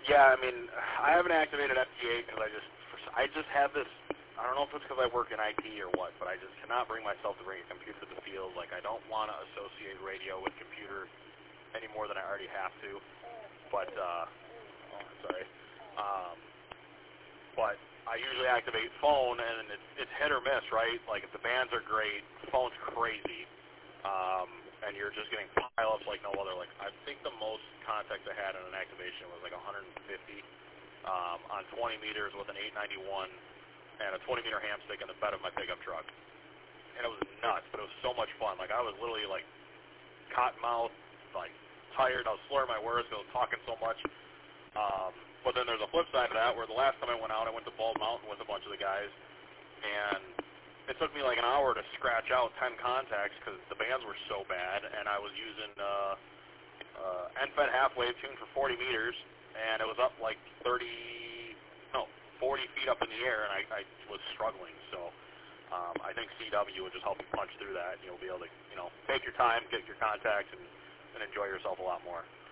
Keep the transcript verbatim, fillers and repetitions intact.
Yeah, I mean, I haven't activated F T A because I just, I just have this, I don't know if it's because I work in I T or what, but I just cannot bring myself to bring a computer to the field. Like, I don't want to associate radio with computer any more than I already have to. But, uh, oh, sorry. Um, but I usually activate phone, and it's, it's hit or miss, right? Like, if the bands are great, phone's crazy. Um, and you're just getting pile-ups like no other. Like, I think the most contact I had in an activation was like one hundred fifty um, on twenty meters with an eight ninety-one and a twenty meter ham stick in the bed of my pickup truck. And it was nuts, but it was so much fun. Like, I was literally like cotton mouth, like tired. I was slurring my words because I was talking so much. Um, but then there's a flip side of that where the last time I went out, I went to Bald Mountain with a bunch of the guys, and it took me like an hour to scratch out ten contacts because the bands were so bad, and I was using uh, uh, N F E D half wave tuned for forty meters, and it was up like thirty, no, forty feet up in the air, and I, I was struggling. So um, I think C W would just help you punch through that, and you'll be able to, you know, take your time, get your contacts, and, and enjoy yourself a lot more.